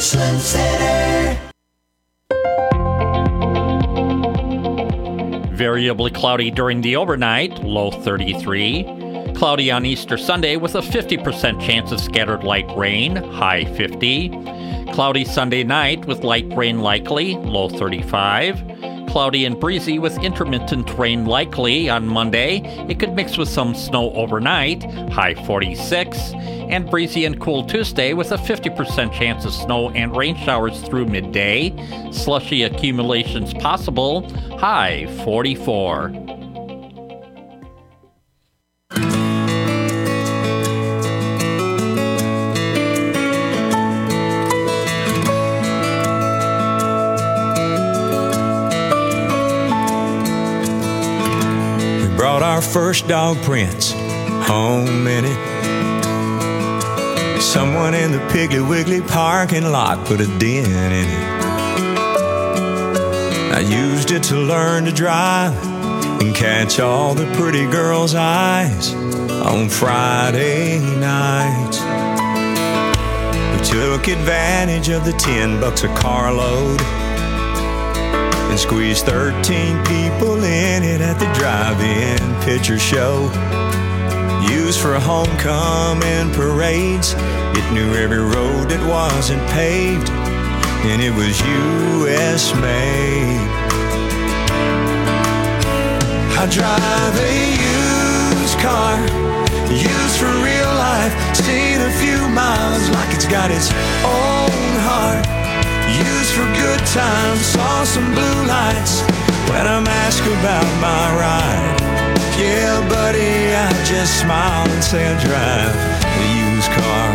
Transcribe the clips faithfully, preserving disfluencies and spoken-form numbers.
Richland Center. Variably cloudy during the overnight, low thirty-three. Cloudy on Easter Sunday with a fifty percent chance of scattered light rain, high fifty. Cloudy Sunday night with light rain likely, low thirty-five. Cloudy and breezy with intermittent rain likely on Monday. It could mix with some snow overnight, high forty-six. And breezy and cool Tuesday with a fifty percent chance of snow and rain showers through midday. Slushy accumulations possible, high forty-four. Brought our first dog, Prince, home in it. Someone in the Piggly Wiggly parking lot put a dent in it. I used it to learn to drive and catch all the pretty girls' eyes on Friday nights. We took advantage of the ten bucks a carload and squeezed thirteen people in it at the drive-in picture show. Used for homecoming parades, it knew every road that wasn't paved, and it was U S made. I drive a used car, used for real life, seen a few miles like it's got its own heart. Used for good times, saw some blue lights when I'm asked about my ride. Yeah, buddy, I just smile and say I drive a used car.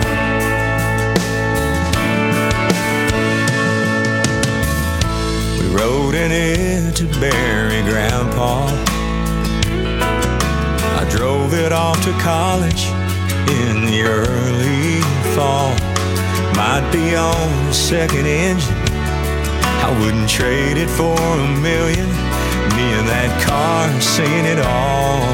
We rode in it to bury Grandpa. I drove it off to college in the early fall. Might be on the second engine, I wouldn't trade it for a million. Me and that car seen it all.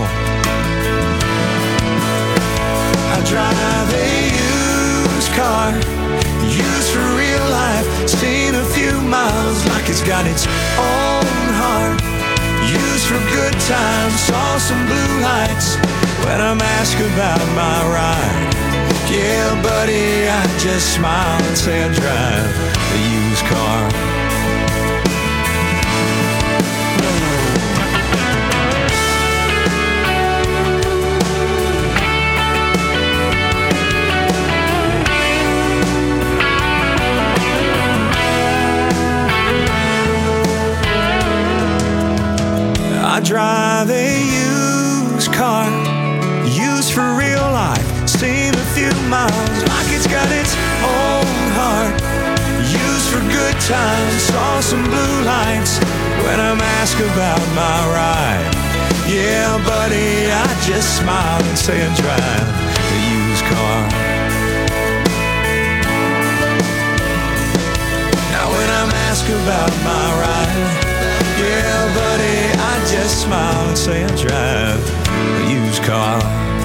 I drive a used car, used for real life, seen a few miles like it's got its own heart. Used for good times, saw some blue lights when I'm asked about my ride. Yeah, buddy, I just smile and say I drive a used car. I drive a used car, used for real life, seen a few miles like it's got its own heart. Used for good times, saw some blue lights when I'm asked about my ride. Yeah, buddy, I just smile and say I drive a used car. Now when I'm asked about my ride, yeah, buddy, I just smile and say I drive a used car.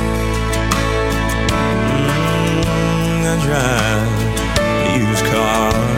Mm, I drive a used car.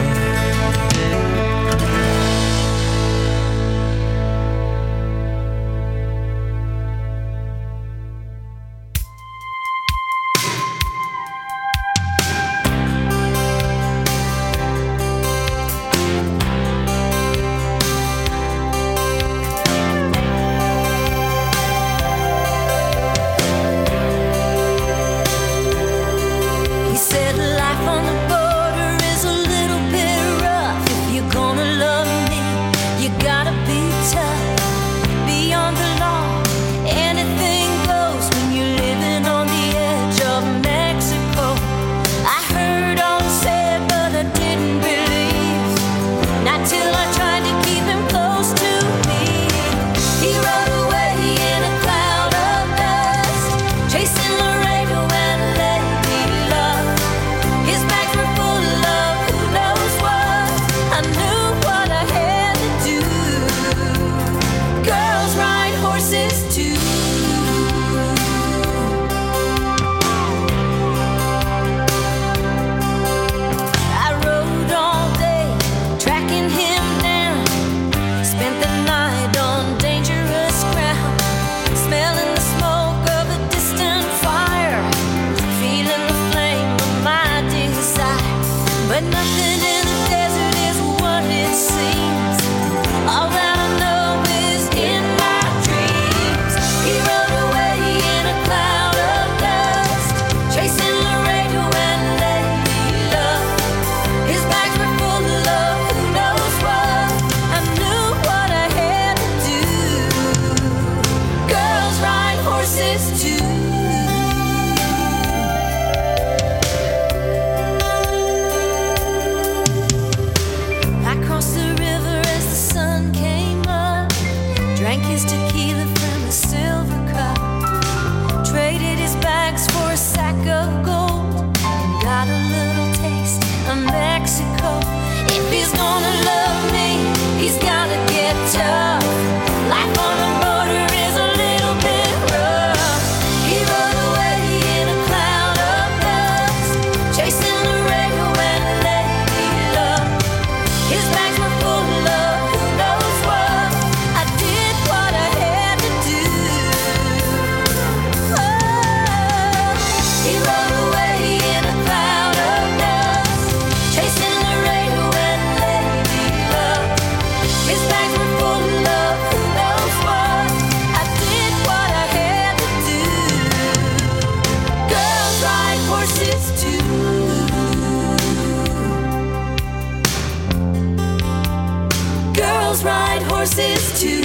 horses too.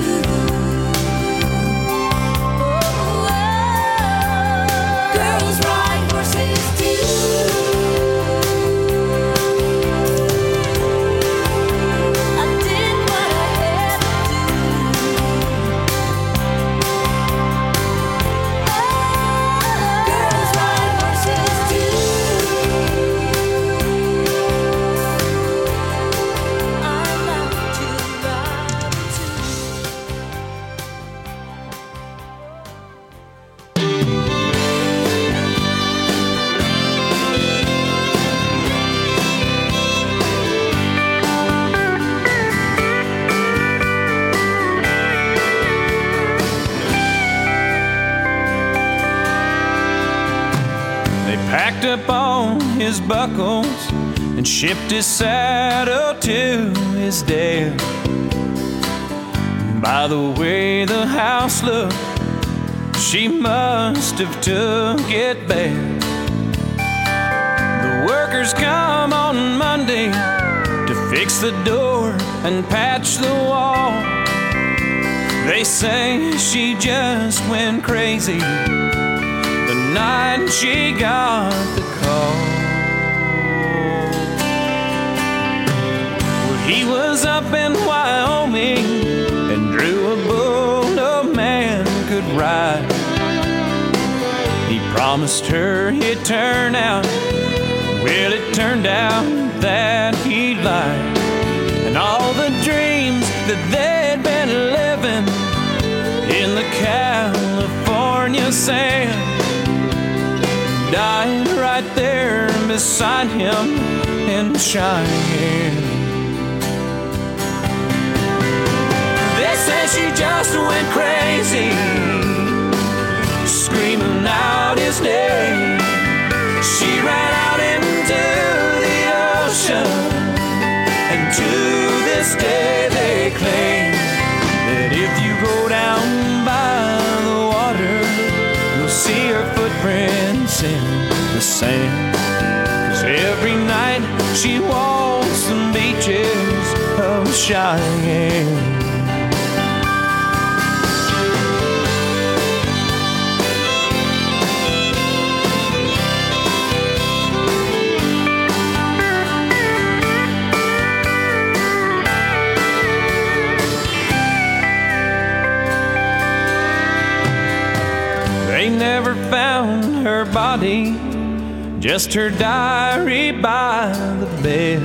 Girls ride horses too. I did what I had to do. Girls ride horses too. I'm out to ride too. They packed up all his buckles and shipped his saddle to his dad. By the way the house looked, she must have took it bad. The workers come on Monday to fix the door and patch the wall. They say she just went crazy the night she got the call. Well, he was up in Wyoming and drew a bull no man could ride. He promised her he'd turn out. Well, it turned out that he lied. And all the dreams that they'd been living in the California sand died right there beside him in Cheyenne. They say she just went crazy, screaming out his name. She ran out into the ocean, and to this day they claim that if you go down by the water, you'll see her footprints in the sand. 'Cause every night she walks the beaches of Cheyenne. They never found her body, just her diary by the bed.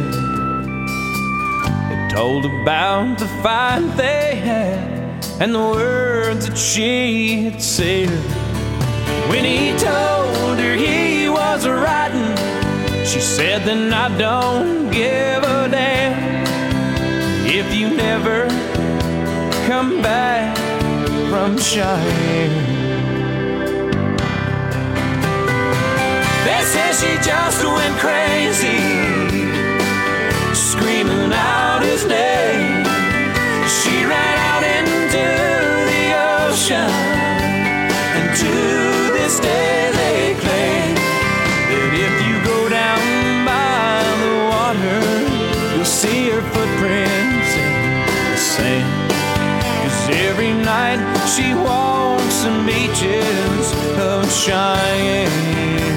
It told about the fight they had and the words that she had said. When he told her he was riding, she said, then I don't give a damn if you never come back from Cheyenne. They say she just went crazy, screaming out his name. She ran out into the ocean, and to this day they claim that if you go down by the water, you'll see her footprints in the sand. 'Cause every night she walks the beaches of Cheyenne.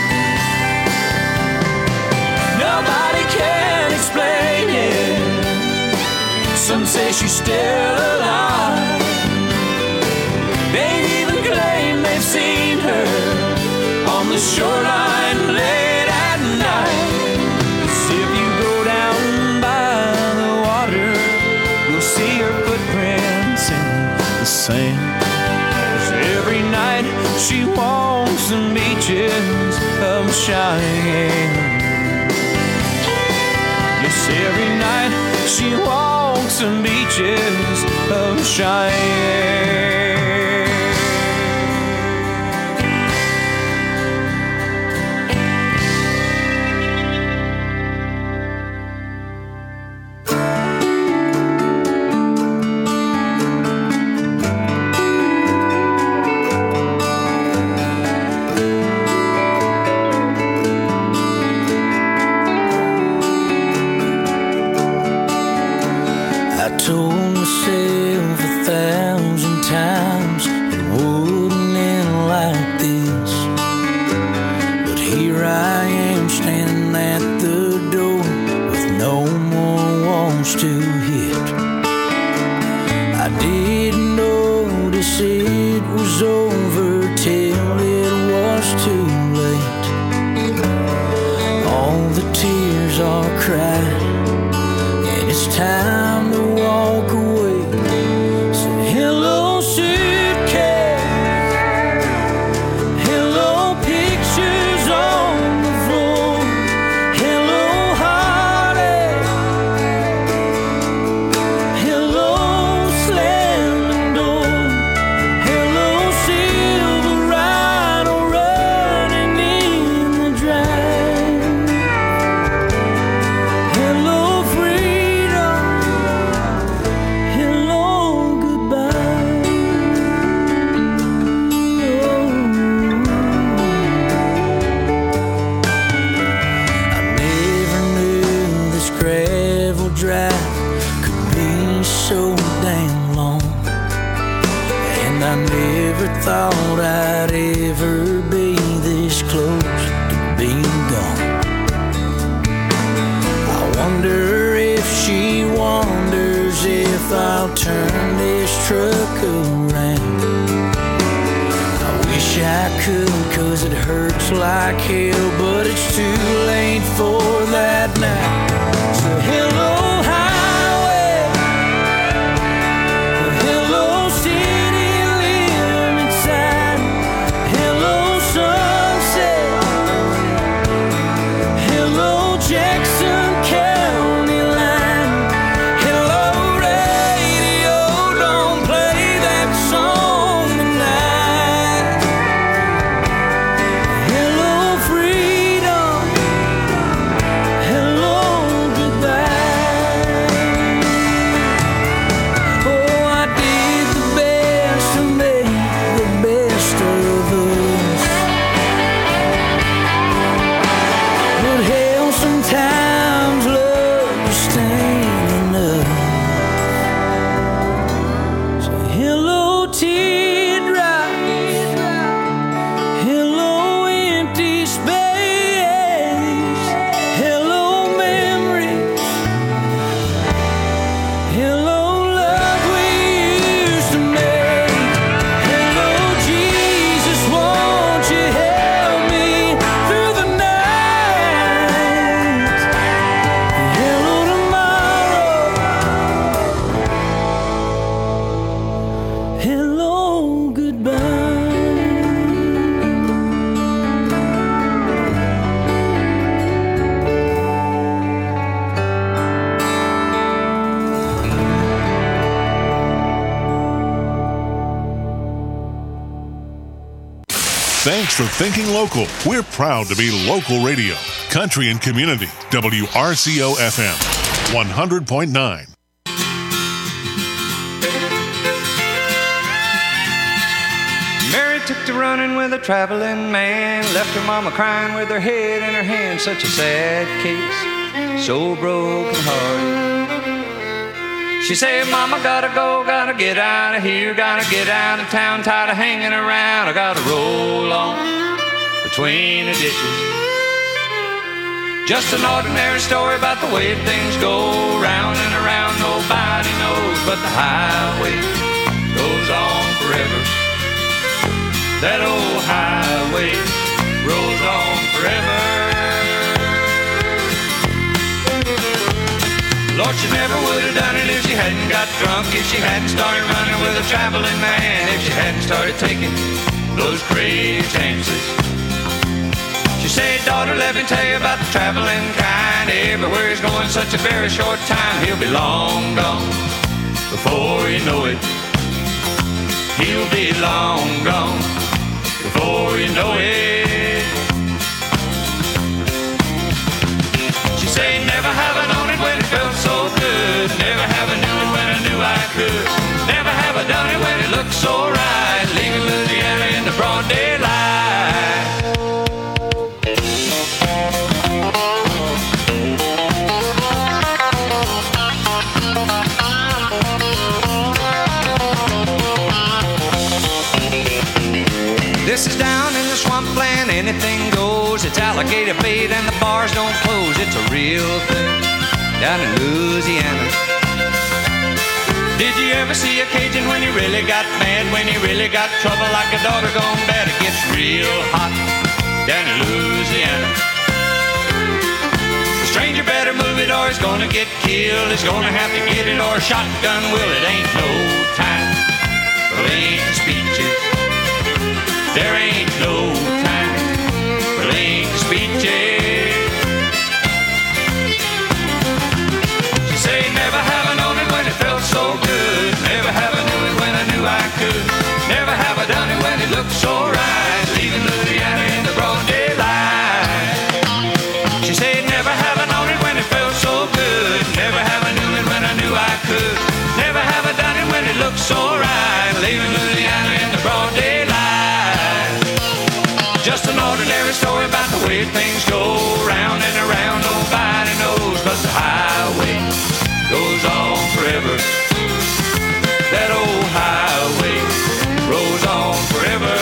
Nobody can explain it. Some say she's still alive. They even claim they've seen her on the shoreline late at night. 'Cause if you go down by the water, you'll see her footprints in the sand. 'Cause every night she walks the beaches of Cheyenne. Every night she walks the beaches of Cheyenne. gonna turn this truck around. I wish I could, cause it hurts like hell, but it's too late for that now. So hello highway, hello city limit sign, hello sunset, hello Jackson County line, hello radio, don't play that song tonight. Hello freedom, hello goodbye. Oh, I did the best to make the best of us, but hell, sometimes love just ain't enough. So hello teardrops, hello empty space, hello memories, hello love we used to make. Hello Jesus, won't you help me through the night? Hello tomorrow, hello goodbye. Thanks for thinking local. We're proud to be local radio. Country and Community. W R C O F M. one hundred point nine. Mary took to running with a traveling man, left her mama crying with her head in her hand. Such a sad case, so broken hearted. She said, Mama, gotta go, gotta get out of here, gotta get out of town, tired of hanging around. I gotta roll on between the ditches. Just an ordinary story about the way things go, round and around, nobody knows, but the highway goes on forever. That old highway rolls on forever. Lord, she never would have done it if she hadn't got drunk, if she hadn't started running with a traveling man, if she hadn't started taking those crazy chances. She said, daughter, let me tell you about the traveling kind. Everywhere he's going such a very short time, he'll be long gone before you know it. He'll be long gone before you know it. She said, never have I known it when it felt so good, never have I knew it when I knew I could, never have I done it when it looked so right, leaving Louisiana in the broad daylight. This is down in the swampland, anything goes. It's alligator bait and the bars don't close. It's a real thing down in Louisiana. Did you ever see a Cajun when he really got mad, when he really got trouble like a daughter gone bad? It gets real hot down in Louisiana. The stranger better move it or he's gonna get killed. He's gonna have to get it or a shotgun will. It ain't no time for lame speeches. There ain't no time for lame speeches. She say, never have I known it when it felt so good, never have I knew it when I knew I could, never have I done it when it looked so right, leaving Louisiana in the broad daylight. She said, never have I known it when it felt so good, never have I knew it when I knew I could, never have I done it when it looked so right, leaving Louisiana in the broad daylight. Just an ordinary story about the way things go, round and around, nobody knows, but the highway goes on forever. That old highway rolls on forever.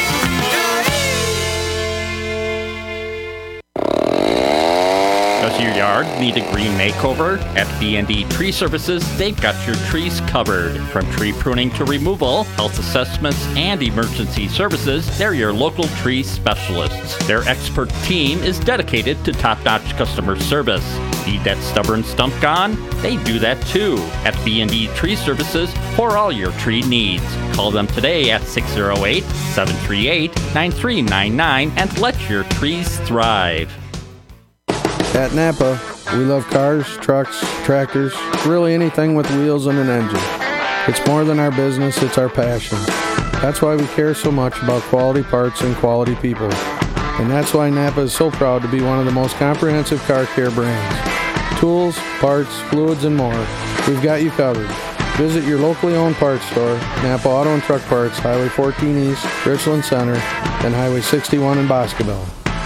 Go see your yard need a green makeover? At B and D Tree Services, they've got your trees covered. From tree pruning to removal, health assessments, and emergency services, they're your local tree specialists. Their expert team is dedicated to top-notch customer service. Need that stubborn stump gone? They do that too at B and D Tree Services for all your tree needs. Call them today at six oh eight, seven three eight, nine three nine nine and let your trees thrive. At Napa, we love cars, trucks, tractors, really anything with wheels and an engine. It's more than our business, it's our passion. That's why we care so much about quality parts and quality people. And that's why Napa is so proud to be one of the most comprehensive car care brands. Tools, parts, fluids, and more. We've got you covered. Visit your locally owned parts store, Napa Auto and Truck Parts, Highway fourteen East, Richland Center, and Highway sixty-one in Boscobel.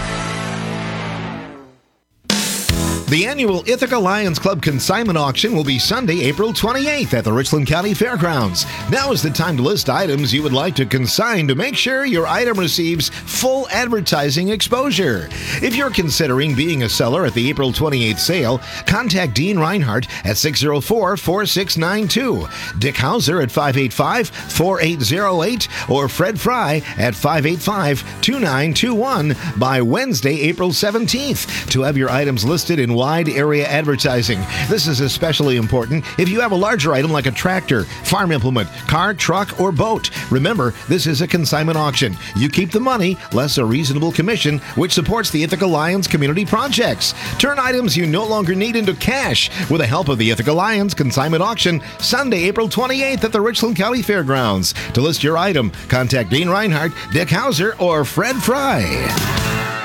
The annual Ithaca Lions Club consignment auction will be Sunday, April twenty-eighth at the Richland County Fairgrounds. Now is the time to list items you would like to consign to make sure your item receives full advertising exposure. If you're considering being a seller at the April twenty-eighth sale, contact Dean Reinhardt at six oh four, four six nine two, Dick Hauser at five eight five, four eight oh eight, or Fred Fry at five eight five, two nine two one by Wednesday, April seventeenth to have your items listed in wide area advertising. This is especially important if you have a larger item like a tractor, farm implement, car, truck, or boat. Remember, this is a consignment auction. You keep the money, less a reasonable commission, which supports the Ithaca Lions community projects. Turn items you no longer need into cash with the help of the Ithaca Lions consignment auction Sunday, April twenty-eighth at the Richland County Fairgrounds. To list your item, contact Dean Reinhardt, Dick Hauser, or Fred Fry.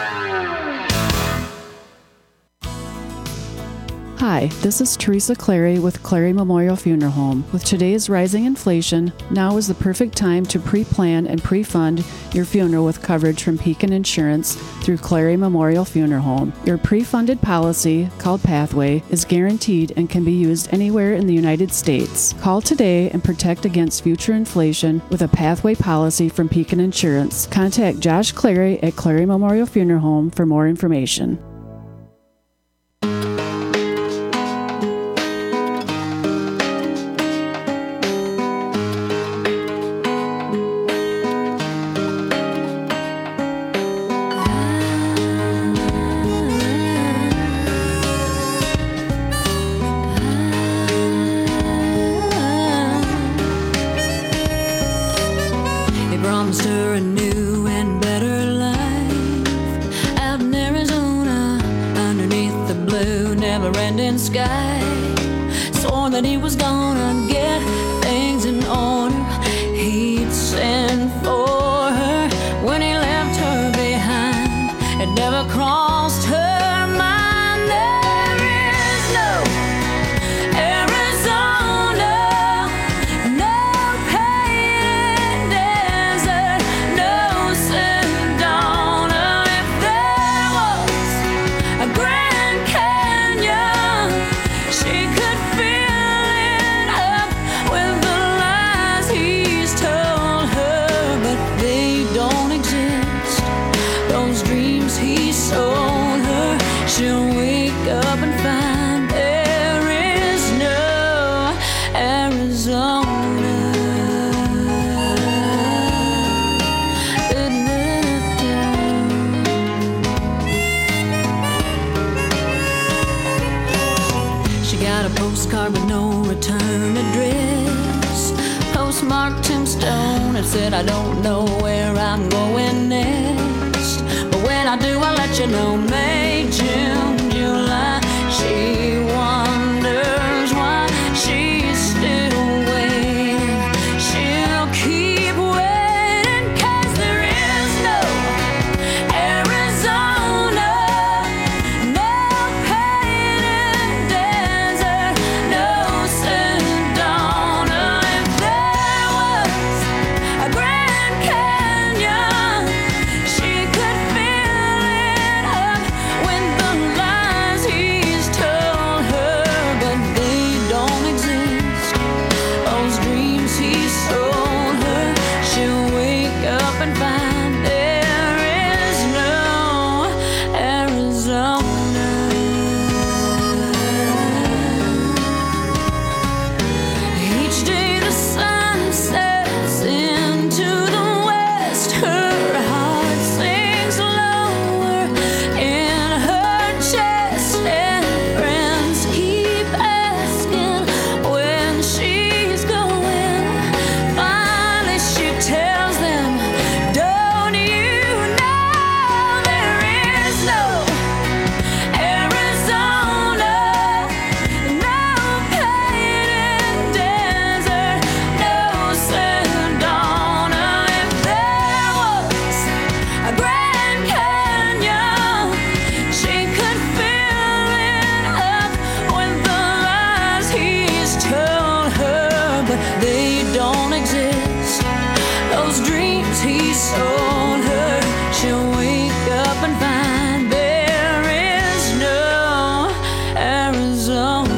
Hi, this is Teresa Clary with Clary Memorial Funeral Home. With today's rising inflation, now is the perfect time to pre-plan and pre-fund your funeral with coverage from Pekin Insurance through Clary Memorial Funeral Home. Your pre-funded policy, called Pathway, is guaranteed and can be used anywhere in the United States. Call today and protect against future inflation with a Pathway policy from Pekin Insurance. Contact Josh Clary at Clary Memorial Funeral Home for more information. Promised her a new and better life out in Arizona, underneath the blue, never-ending sky. Swore that he was gonna get things in order. He'd send for her when he left her behind. It never crossed her mind. There is no Arizona, no pain desert, no Sedona. If there was a Grand Canyon, she could fill it up with the lies he's told her, but they don't exist. Those dreams he sold her, she'll wake up and find there is no Arizona. She got a postcard with no return address, postmarked Tombstone. It said, I don't know where I'm going next, but when I do, I'll let you know. May, June, July. She wonders why she's still waiting. She'll keep waiting, 'cause there is no Arizona, no painted desert, no Sedona. If there was a Grand Canyon, she could fill it up told her she'll wake up and find there is no Arizona.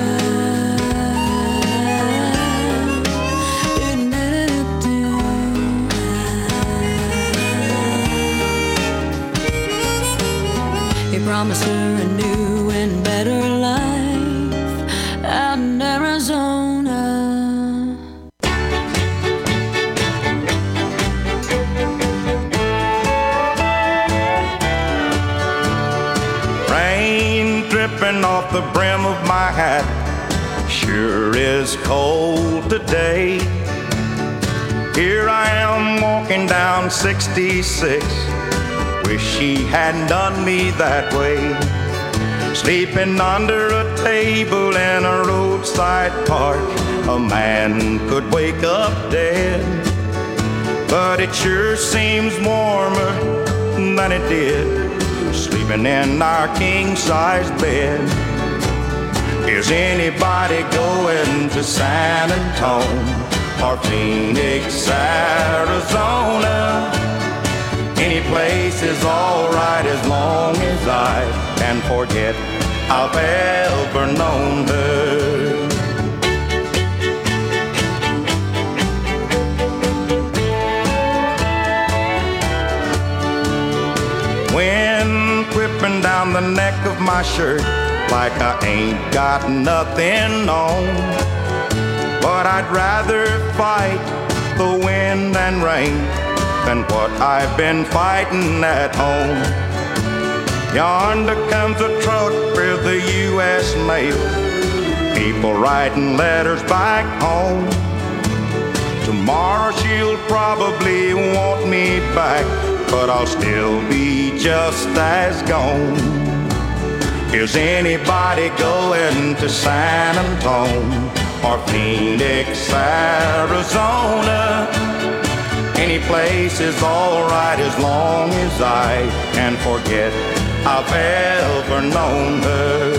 He promised her a new and better life out in Arizona. Rain dripping off the brim of my hat, sure is cold today. Here I am walking down sixty-six, wish she hadn't done me that way. Sleeping under a table in a roadside park, a man could wake up dead. But it sure seems warmer than it did, sleeping in our king-size bed. Is anybody going to San Antonio or Phoenix, Arizona? Any place is alright as long as I can forget I've ever known her. Wind whipping down the neck of my shirt like I ain't got nothing on. But I'd rather fight the wind and rain than what I've been fighting at home. Yonder comes a truck with the U S mail, people writing letters back home. Tomorrow she'll probably want me back, but I'll still be just as gone. Is anybody going to San Antonio or Phoenix, Arizona? Any place is alright as long as I can forget I've ever known her.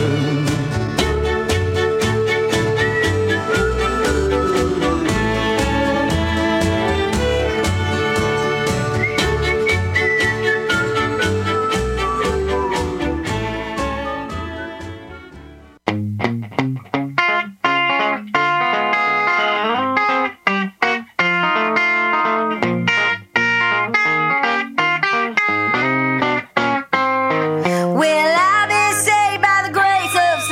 Well, I've been saved by the grace of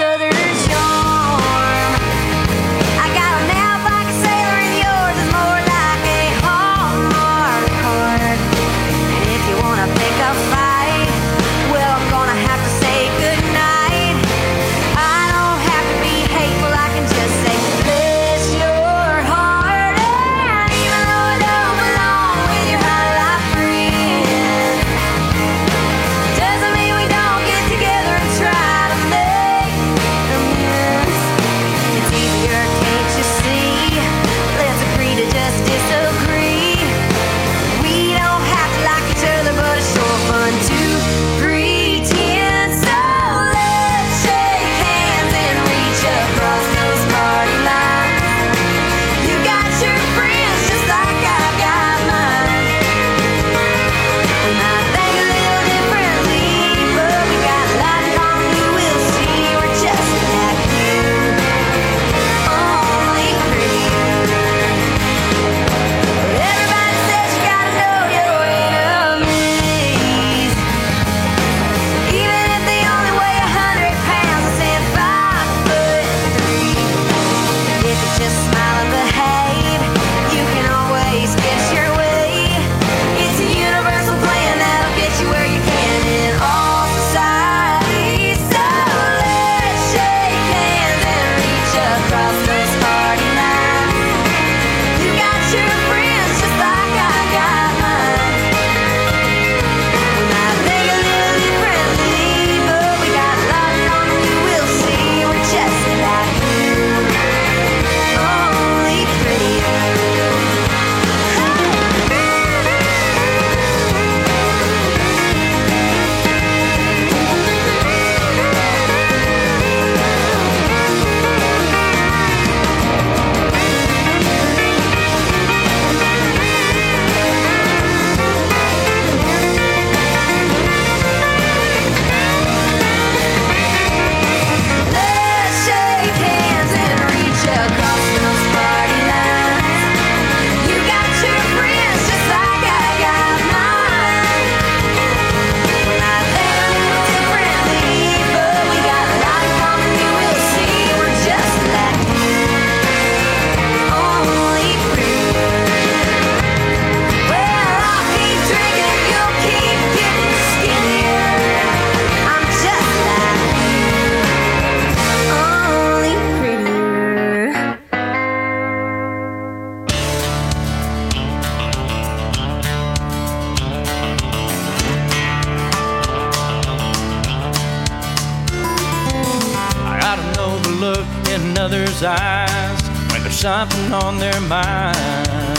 another's eyes when there's something on their mind.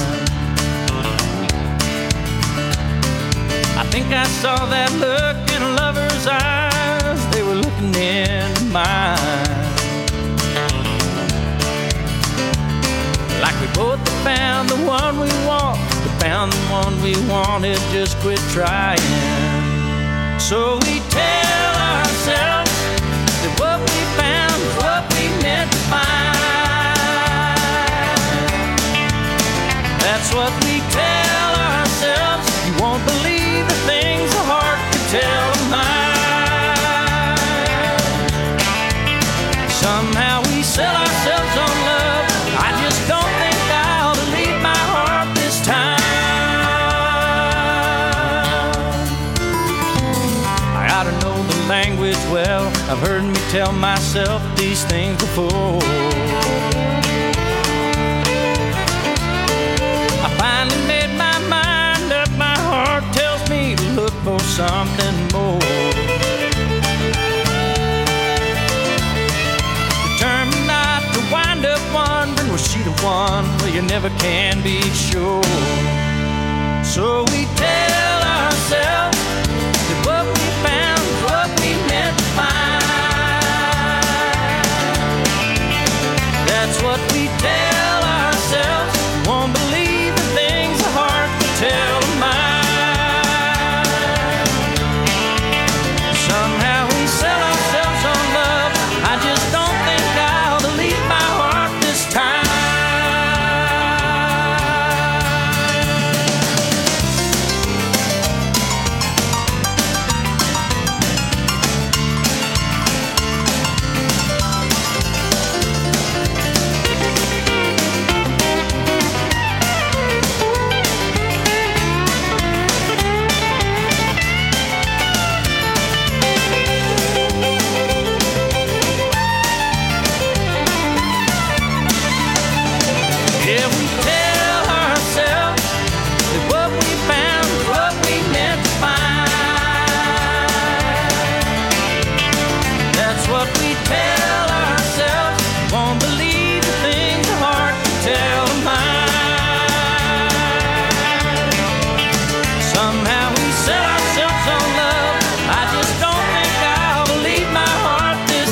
I think I saw that look in a lover's eyes. They were looking into mine. Like we both found the one we want, we found the one we wanted, just quit trying. So we tell ourselves that what we found is what we meant to find. That's what we tell ourselves. You won't believe the things the heart could tell of mine. Somehow we sell ourselves on love. I just don't think I ought to leave my heart this time. I ought to know the language well. I've heard me tell myself these things before. I finally made my mind up. My heart tells me to look for something more. Determined not to wind up wondering, was she the one? Well, you never can be sure. So we tell ourselves that what we found is what we meant to find. That's what we tell ourselves. Won't believe the things the heart could tell of mine. Somehow we sell ourselves on love. I just don't think I ought to leave my heart this time. Yeah, we tell ourselves that what we found is what we meant to find. That's what we tell ourselves. Won't believe the things the heart can tell of mine. Somehow we sell ourselves on love. I just don't think I'll believe my heart this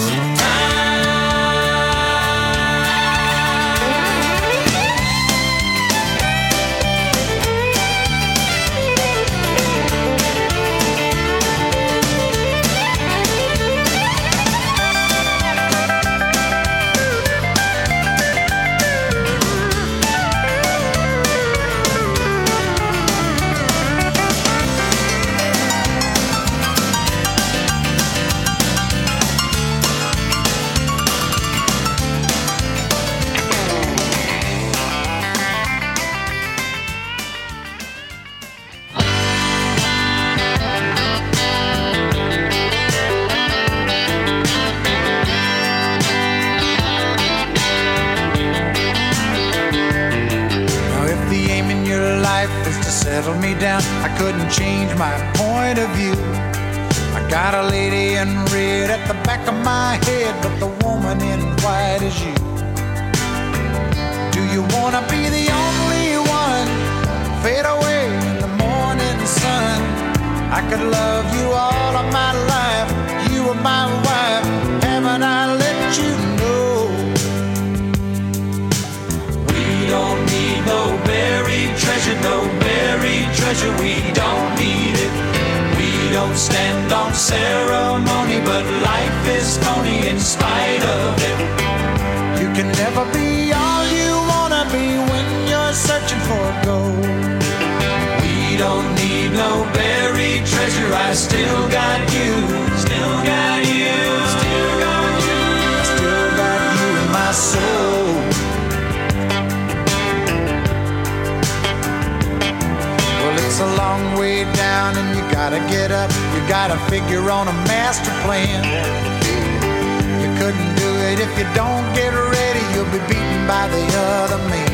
Now if the aim in your life is to settle me down, I couldn't change my point of view. I got a lady in red at the back of my head, but the woman in white is you. Do you wanna be the only one? Fade away in the morning sun. I could love you all of my life. You were my wife. Haven't I let you know? We don't need no buried treasure, no buried treasure, we don't need it. We don't stand on ceremony, but life is phony in spite of it. You can never be all you wanna be when you're searching for gold. We don't need no buried treasure, I still got you, still got you, still got you, I still got you in my soul. Well, it's a long way down and you gotta get up. You gotta figure on a master plan. You couldn't do it if you don't get ready. You'll be beaten by the other man.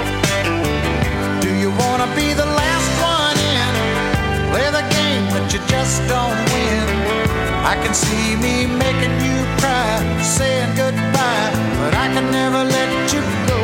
Do you wanna be the last one in? Play the game that you just don't win. I can see me making you cry, saying goodbye. but I can never let you go.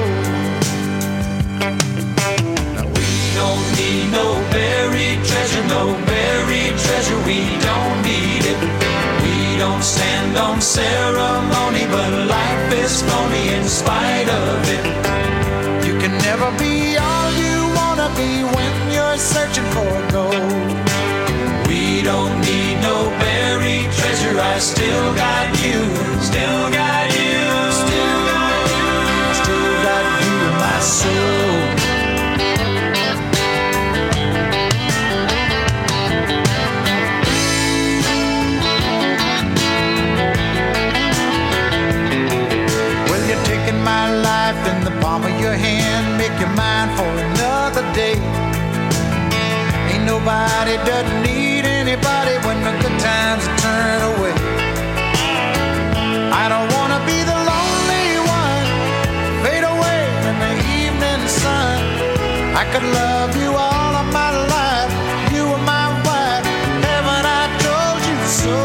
Now we don't need no buried treasure, no buried treasure, we don't need it. We don't stand on ceremony, but life is phony in spite of it. You can never be all you wanna be when you're searching for gold. We don't need no buried treasure, I still got you, still got you, still got you, still got you in my soul. Well, you're taking my life in the palm of your hand, make your mind for another day. Ain't nobody doesn't need anybody when the good times turn away. I don't wanna be the lonely one, fade away in the evening sun. I could love you all of my life, you were my wife, heaven I told you so.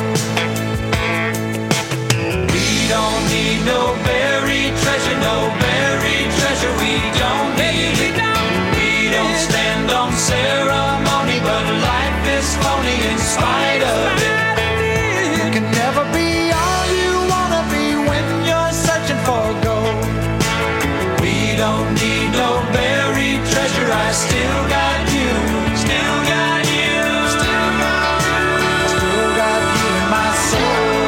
We don't need no buried treasure, no buried treasure, we don't need it. We don't stand on ceremony, but life is phony in spite of it. You can never be all you wanna be when you're searching for gold. We don't need no buried treasure, I still got you, still got you, still got you, still got you in my soul.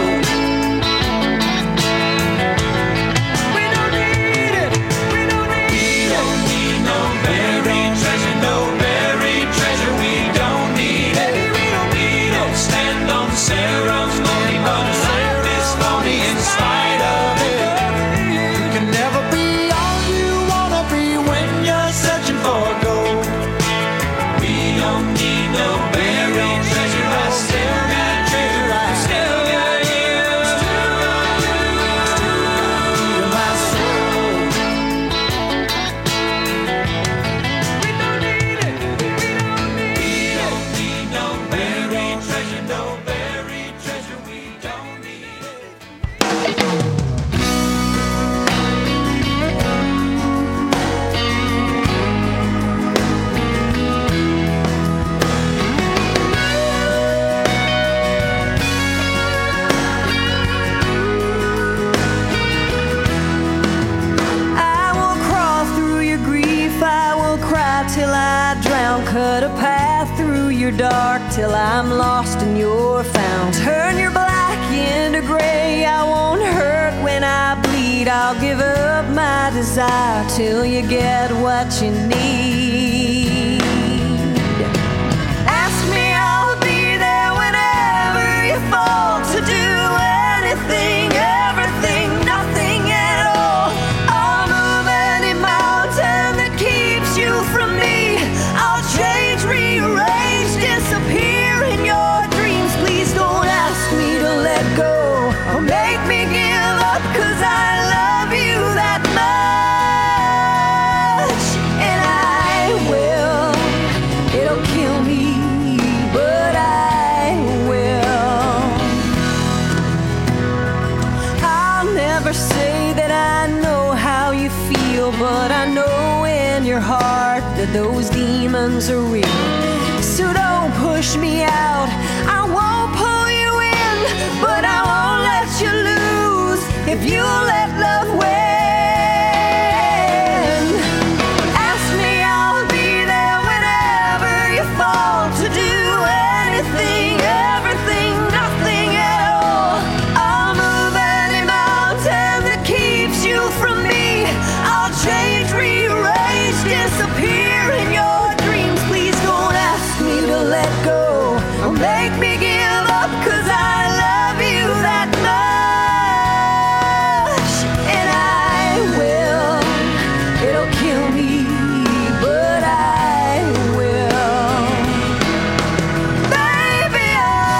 We don't need it, we don't need we don't need no buried treasure, no buried treasure, we don't need it. We don't need it. Stand on ceremony, but life is phony in spite of it. You can never be all you wanna be when you're searching for gold. We don't need no buried treasure, I still got you, still got you, still got you, still got you in my soul. We don't need it, we don't need it. We don't need no buried treasure, no buried treasure, we don't need it. I will crawl through your grief, I will cry till I drown, cut a path through your dark till I'm lost and you're found. Turn your black into gray, I won't hurt when I bleed. I'll give up my desire till you get what you need. Ask me, I'll be there whenever you fall to do anything, everything, nothing at all. I'll move any mountain that keeps you from me. I'll change, rearrange, disappear in your dreams. Please don't ask me to let go or make me give up, 'cause I love you that much. And I will, it'll kill me, but I will. I'll never say that I know how you feel, but I know in your heart that those demons are real. So don't push me out, I won't pull you in, but I won't let you lose if you let love win. Ask me, I'll be there whenever you fall to do anything, everything, nothing at all. I'll move any mountain that keeps you from me. I'll change, rearrange, disappear in your dreams. Please don't ask me to let go or make me give up, 'cause I love you that much. And I will, it'll kill me, but I will. Baby, I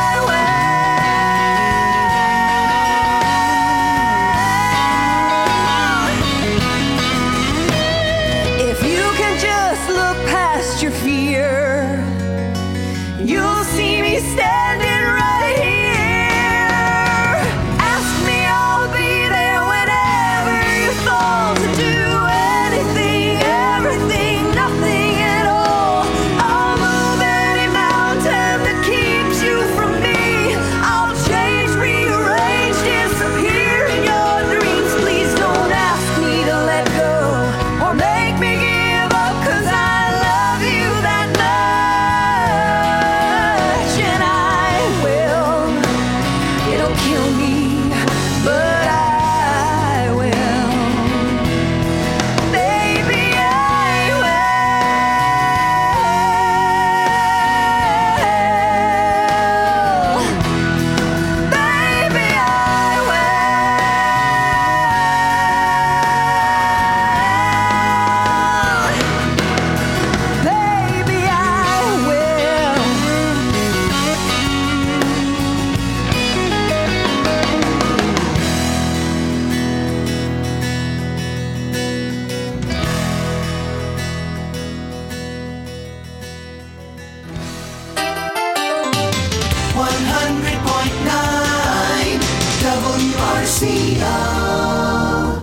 will. If you can just look past your fear, you'll see me standing right here. Ask me, I'll be there whenever C O.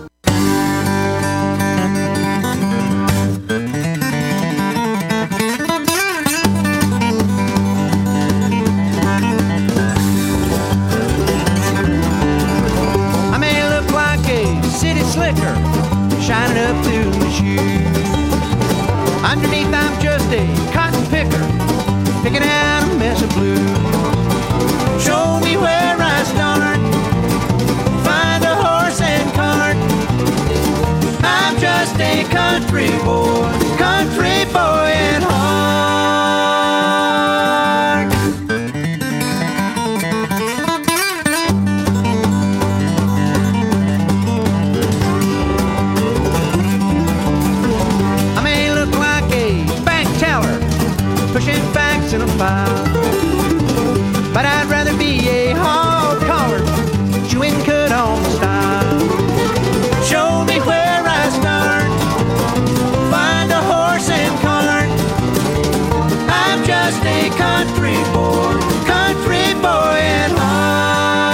I may look like a city slicker shining up through the shoes. Underneath I'm just a cotton picker picking out a mess of blues. Show me where I start, find a horse and cart. I'm just a country boy, country boy at heart. I may look like a bank teller pushing facts in a file, but I'd rather be a hog collar chewing cut on the style. Show me where I start, find a horse and cart. I'm just a country boy, country boy at heart.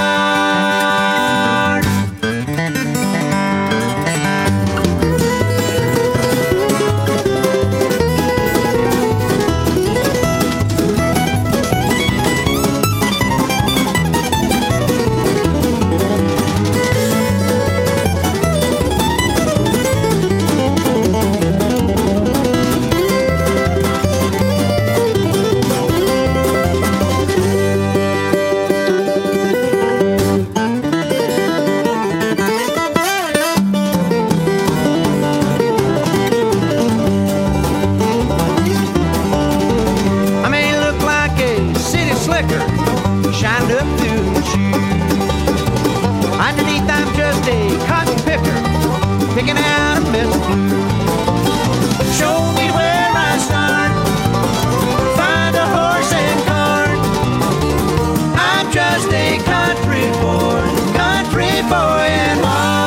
I may look like a city slicker shined up through the shoes. Underneath I'm just a cotton picker picking out a mess of blues. Show me where I start, find a horse and cart. I'm just a country boy, country boy at heart.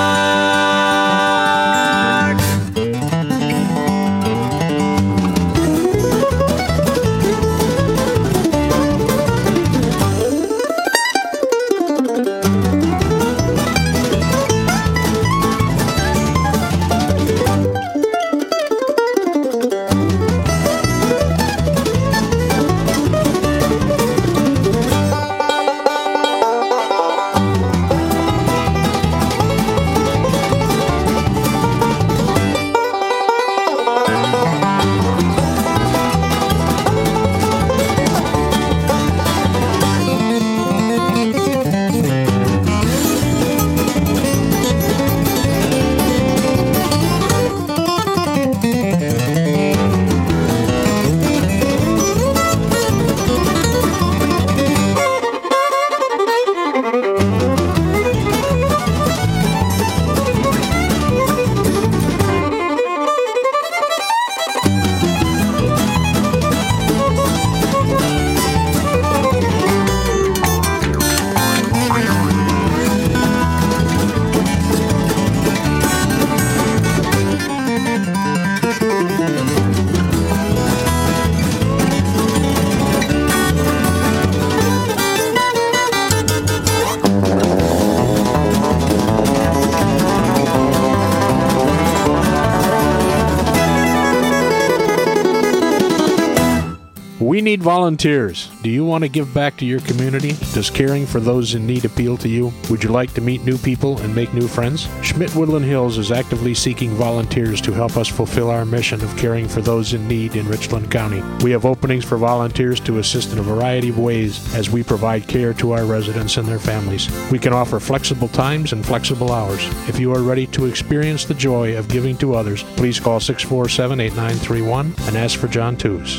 We need volunteers. Do you want to give back to your community? Does caring for those in need appeal to you? Would you like to meet new people and make new friends? Schmidt Woodland Hills is actively seeking volunteers to help us fulfill our mission of caring for those in need in Richland County. We have openings for volunteers to assist in a variety of ways as we provide care to our residents and their families. We can offer flexible times and flexible hours. If you are ready to experience the joy of giving to others, please call six four seven, eight nine three one and ask for John Tews.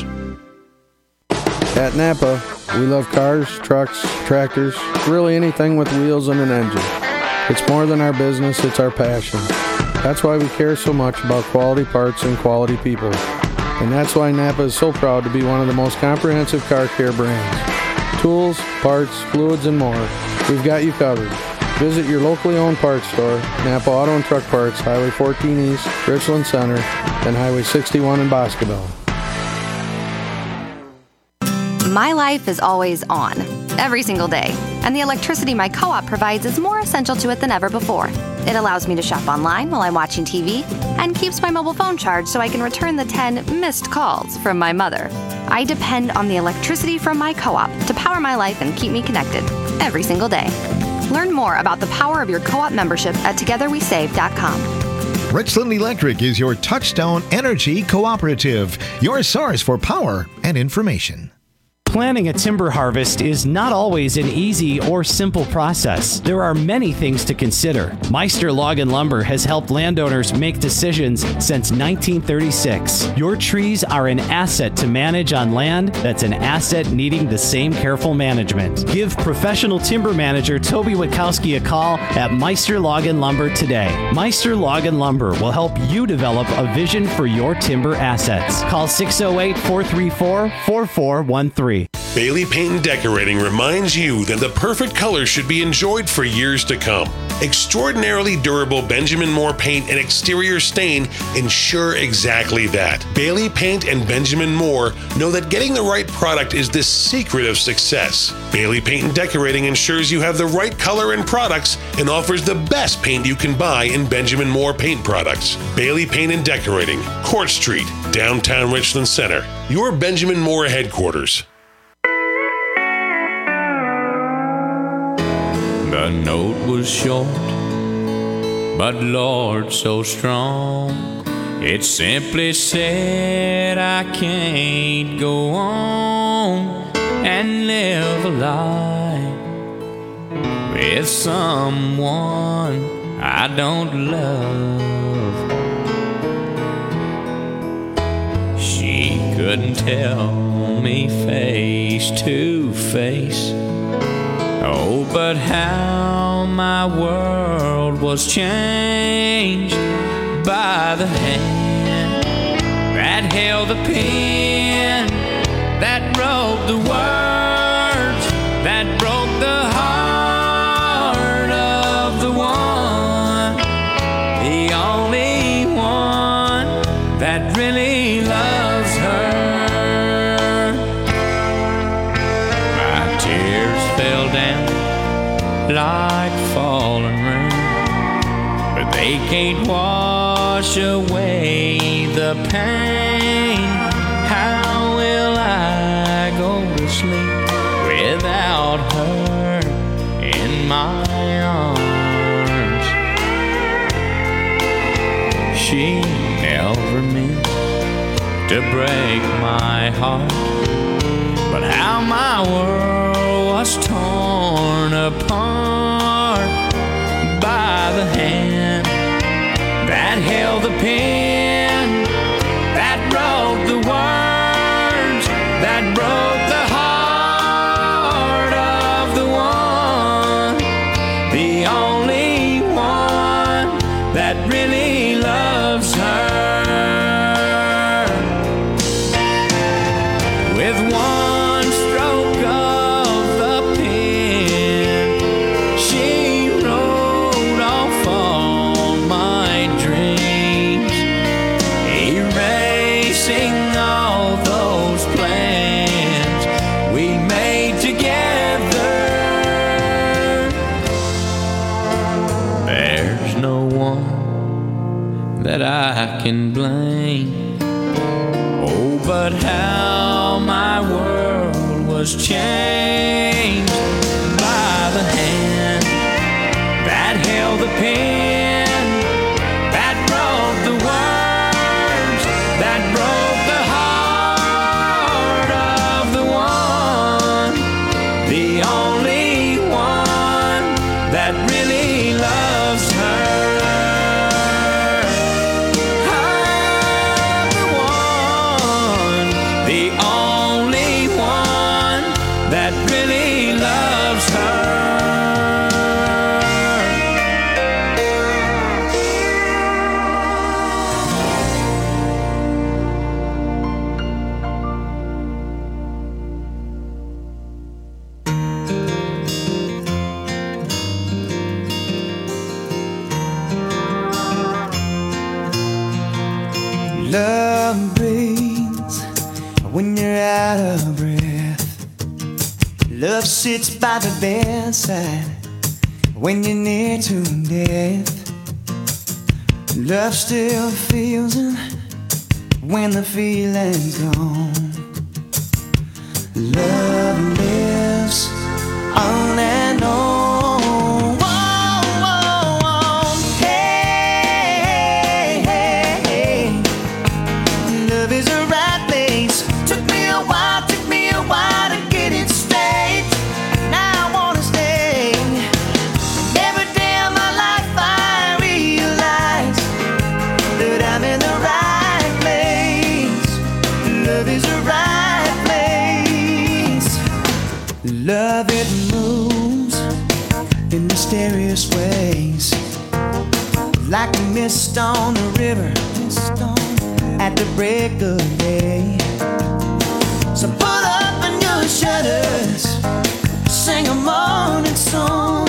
At Napa, we love cars, trucks, tractors, really anything with wheels and an engine. It's more than our business, it's our passion. That's why we care so much about quality parts and quality people. And that's why Napa is so proud to be one of the most comprehensive car care brands. Tools, parts, fluids, and more. We've got you covered. Visit your locally owned parts store, Napa Auto and Truck Parts, Highway fourteen East, Richland Center, and Highway sixty-one in Boscobel. My life is always on. every single day, and the electricity my co-op provides is more essential to it than ever before. It allows me to shop online while I'm watching T V and keeps my mobile phone charged so I can return the ten missed calls from my mother. I depend on the electricity from my co-op to power my life and keep me connected every single day. Learn more about the power of your co-op membership at together we save dot com. Richland Electric is your Touchstone Energy Cooperative, your source for power and information. Planning a timber harvest is not always an easy or simple process. There are many things to consider. Meister Log and Lumber has helped landowners make decisions since nineteen thirty-six. Your trees are an asset to manage on land that's an asset needing the same careful management. Give professional timber manager Toby Witkowski a call at Meister Log and Lumber today. Meister Log and Lumber will help you develop a vision for your timber assets. Call six oh eight, four three four, four four one three. Bailey Paint and Decorating reminds you that the perfect color should be enjoyed for years to come. Extraordinarily durable Benjamin Moore paint and exterior stain ensure exactly that. Bailey Paint and Benjamin Moore know that getting the right product is the secret of success. Bailey Paint and Decorating ensures you have the right color and products and offers the best paint you can buy in Benjamin Moore paint products. Bailey Paint and Decorating, Court Street, downtown Richland Center. Your Benjamin Moore headquarters. The note was short, but Lord, so strong. It simply said, I can't go on and live a life with someone I don't love. She couldn't tell me face to face. Oh, but how my world was changed by the hand that held the pen, that wrote the words, that broke the heart of the one, the only one that really loves her. My tears fell down like falling rain, but they can't wash away the pain. How will I go to sleep without her in my arms? She never meant to break my heart, but how my world was torn apart by the hand that held the pen, that wrote the words, that broke the heart of the one, the only one that really loves her. With one stroke of the pen, she wrote off all my dreams, erasing all those plans we made together. There's no one that I can blame. Oh, but how my world was changed by the hand that held the pen, that wrote the words, that broke the heart of the one, the only one that really loves her. The only one that really loves her. Love breathes when you're out of breath. Love sits by the bedside when you're near to death. Love still feels it when the feeling's gone. Love lives on and on. Whoa, whoa, whoa. Hey, hey, hey. Love is a right place. Took me a while, took me a while to get it straight. Now I wanna stay. Every day of my life I realize that I'm in the right place. Love is a right place. Love, it moves in mysterious ways, like a mist on the river at the break of day. So put up your shutters, sing a morning song.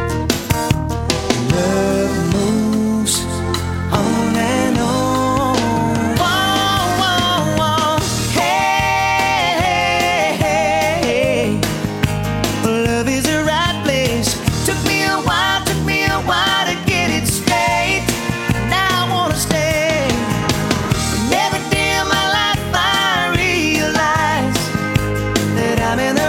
Love moves on and on. Whoa, whoa, whoa. Hey, hey, hey. Love is the right place. Took me a while, took me a while to get it straight. Now I wanna stay. And every day of my life I realize that I'm in the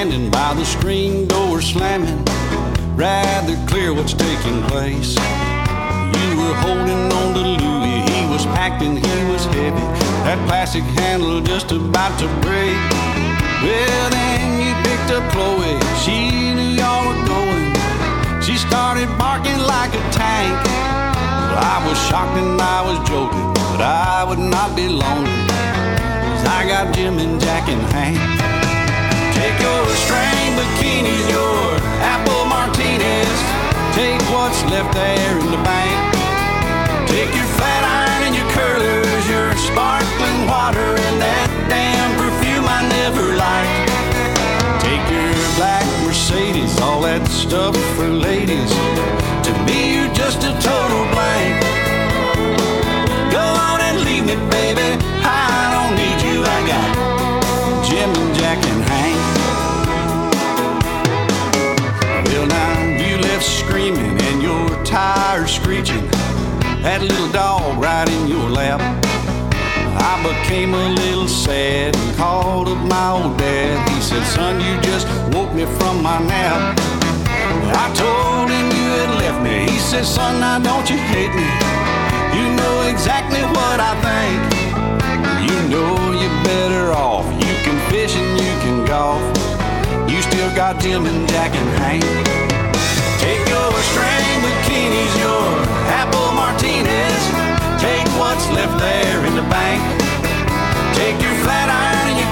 standing by the screen door slamming, rather clear what's taking place. You were holding on to Louis, he was packed and he was heavy, that plastic handle just about to break. Well, then you picked up Chloe, she knew y'all were going. She started barking like a tank. Well, I was shocked and I was joking, but I would not be lonely, 'cause I got Jim and Jack and Hank. Take your string bikinis, your apple martinis, take what's left there in the bank. Take your flat iron and your curlers, your sparkling water and that damn perfume I never liked. Take your black Mercedes, all that stuff for ladies. To me, you're just a total blank. Go on and leave me, baby, I don't need you. I got Jim and Jack and Hank. Well, now you left screaming and your tires screeching, that little dog right in your lap. I became a little sad and called up my old dad. He said, son, you just woke me from my nap. I told him you had left me. He said, son, now don't you hate me. You know exactly what I think. You know you're better off. You can fish and you can golf. You still got Jim and Jack and Hank. Take your string bikinis, your apple martinis, take what's left there in the bank.